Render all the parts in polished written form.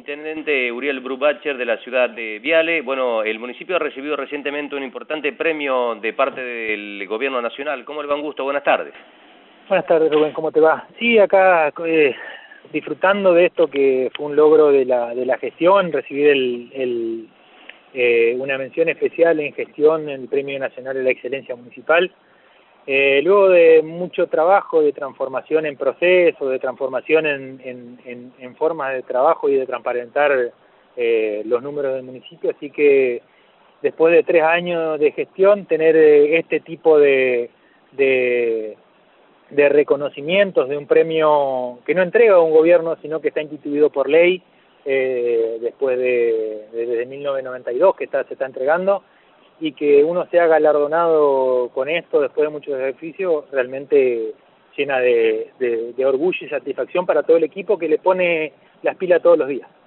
Intendente Uriel Brubacher de la ciudad de Viale. Bueno, el municipio ha recibido recientemente un importante premio de parte del gobierno nacional. ¿Cómo le va? Un gusto, buenas tardes. Buenas tardes, Rubén, ¿cómo te va? Sí, acá disfrutando de esto que fue un logro de la gestión, recibir una mención especial en gestión en el Premio Nacional de la Excelencia Municipal. Luego de mucho trabajo de transformación en proceso, de transformación en formas de trabajo y de transparentar los números del municipio, así que después de 3 años de gestión, tener este tipo de reconocimientos de un premio que no entrega un gobierno, sino que está instituido por ley, después desde 1992 que se está entregando, y que uno sea galardonado con esto después de muchos ejercicios, realmente llena de orgullo y satisfacción para todo el equipo que le pone las pilas todos los días.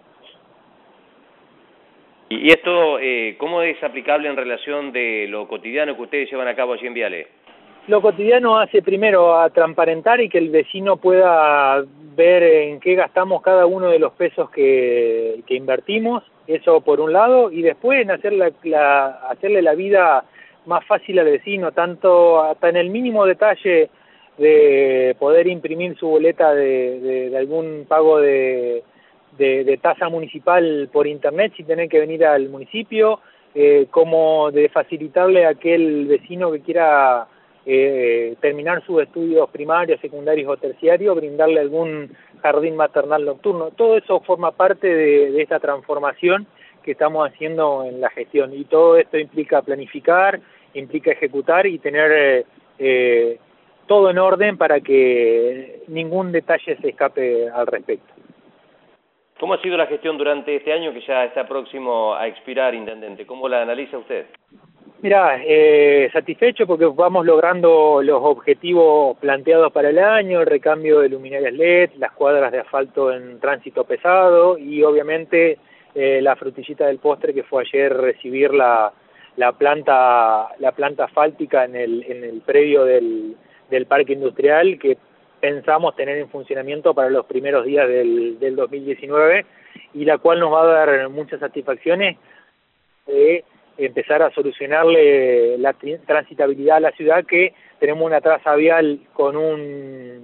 ¿Y esto cómo es aplicable en relación de lo cotidiano que ustedes llevan a cabo allí en Viale? Lo cotidiano hace primero a transparentar y que el vecino pueda ver en qué gastamos cada uno de los pesos que invertimos, eso por un lado, y después en hacerle la vida más fácil al vecino, tanto hasta en el mínimo detalle de poder imprimir su boleta de algún pago de tasa municipal por internet sin tener que venir al municipio, como de facilitarle a aquel vecino que quiera terminar sus estudios primarios, secundarios o terciarios, brindarle algún jardín maternal nocturno. Todo eso forma parte de esta transformación que estamos haciendo en la gestión, y todo esto implica planificar, implica ejecutar y tener todo en orden para que ningún detalle se escape al respecto. ¿Cómo ha sido la gestión durante este año que ya está próximo a expirar, Intendente? ¿Cómo la analiza usted? Mirá, satisfecho porque vamos logrando los objetivos planteados para el año, el recambio de luminarias LED, las cuadras de asfalto en tránsito pesado y obviamente la frutillita del postre que fue ayer recibir la planta asfáltica en el predio del parque industrial que pensamos tener en funcionamiento para los primeros días del 2019 y la cual nos va a dar muchas satisfacciones de empezar a solucionarle la transitabilidad a la ciudad, que tenemos una traza vial con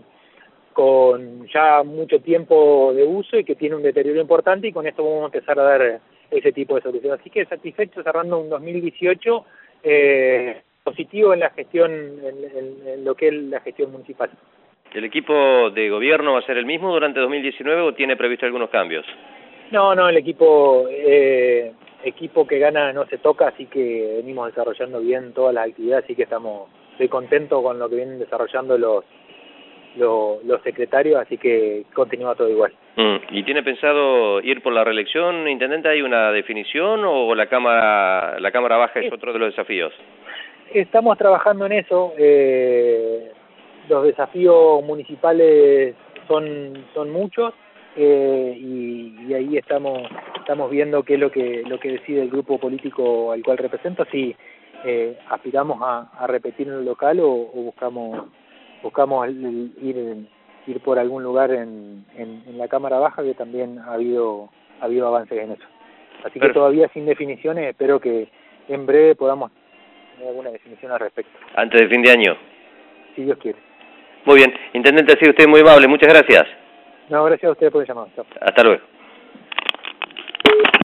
ya mucho tiempo de uso y que tiene un deterioro importante, y con esto vamos a empezar a dar ese tipo de soluciones. Así que satisfecho cerrando un 2018 positivo en la gestión, en lo que es la gestión municipal. ¿El equipo de gobierno va a ser el mismo durante 2019 o tiene previsto algunos cambios? No, el equipo que gana no se toca, así que venimos desarrollando bien todas las actividades, así que estoy contento con lo que vienen desarrollando los secretarios, así que continúa todo igual. ¿Y tiene pensado ir por la reelección, Intendente? ¿Hay una definición o la Cámara Baja es otro de los desafíos? Estamos trabajando en eso. Los desafíos municipales son muchos, y ahí estamos viendo qué es lo que decide el grupo político al cual represento, si aspiramos a repetir en el local o buscamos ir por algún lugar en la Cámara Baja, que también ha habido avances en eso. Así que todavía sin definiciones, espero que en breve podamos tener alguna definición al respecto. ¿Antes del fin de año? Si Dios quiere. Muy bien. Intendente, ha sido usted muy amable. Muchas gracias. No, gracias a usted por el llamado. Chao. Hasta luego.